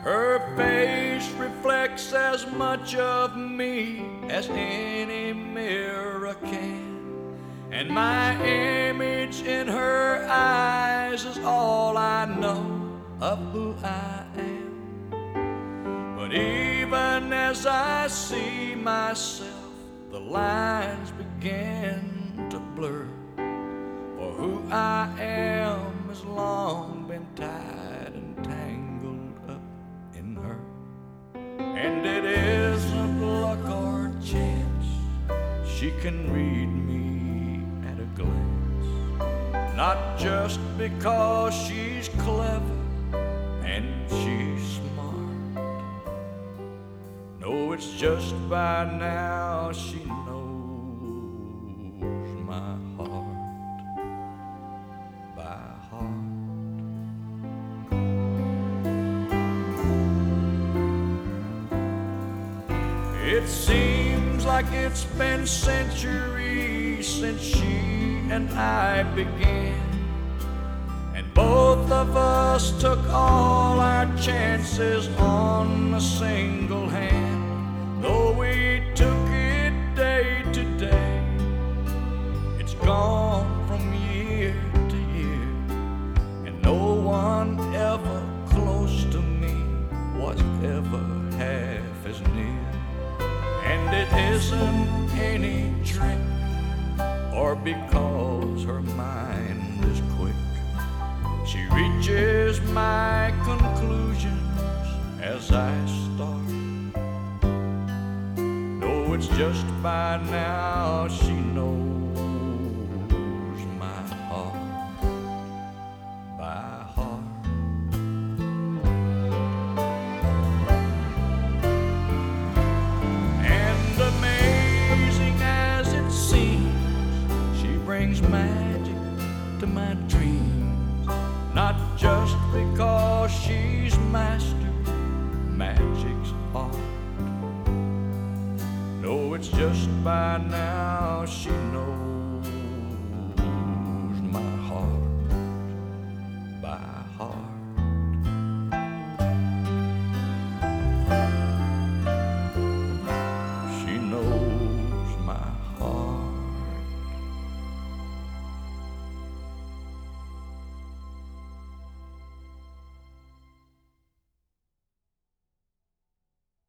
Her face reflects as much of me as any mirror can, and my image in her eyes is all I know of who I am. But even as I see myself, the lines begin to blur, for who I am has long been tied and tangled up in her. And it isn't luck or chance, she can read me at a glance. Not just because she's clever and she's smart. No, it's just by now she knows my heart by heart. It seems like it's been centuries since she and I began, and both of us took all our chances on a single hand. Though we took it day to day, it's gone from year to year, and no one ever close to me was ever half as near. And it isn't any trick, or because her mind is quick. She reaches my conclusions as I start. No, it's just by now she knows my heart by heart. Brings magic to my dreams, not just because she's mastered magic's art. No, it's just by now she knows